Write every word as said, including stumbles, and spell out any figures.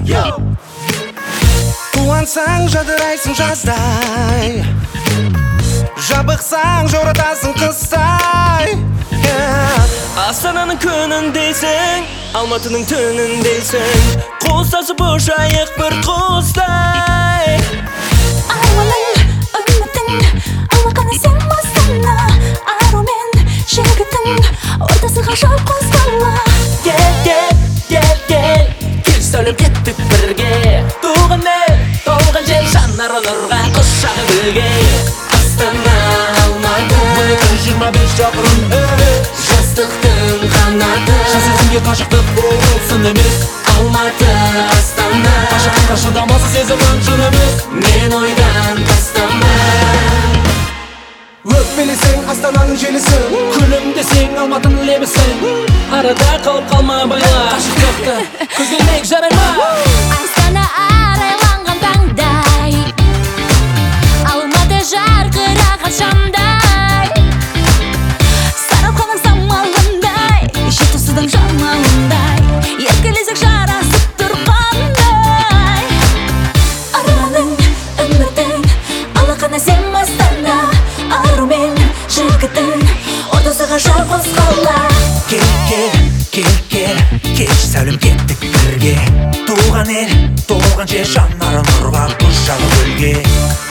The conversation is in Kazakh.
Қуансаң жадырайсың жаздай, жабықсаң жоратасың қыстай. Астананың күніндейсің, Алматының түніндейсің, қостасып ұшайық бір құстай. Арманың, үмітің, алақаны сен Астана. Ару мен жігітің, ортасы ғажап қосқала. Кел, кел, кел, кел, кел сәулем кеттік бірге. Туған ел, толған жел, жанар нұрға құшағы гүлге. Астана, Алматы, жиырма бес шақырым жастықтың қанаты. шын сезімге қашықтық болсын емес. Алматы, Астана, қашықтыққа шыдамасы сезімің шын емес. мен ойдан тастама. Өкпелесең Астананың желісі, Күлімдесең Алматының лебісің. Арада қалып қалма байла, қашықтықты көзбенек жарай ма? Астана арайланған таңдай, Алматы жарқыраған шамдай. Сарапханың самалындай, жетісудың жамалындай, еркелесек жарасып тұрғандай. Арманың, үмітің, алақаны сен Астана. Ару мен жігітің, ортасы ғажап қосқала. Кел, кел, кел, кел, кел сәулем кеттік бірге. Туған ел, толған жер, жанары нұрға құшағы гүлге.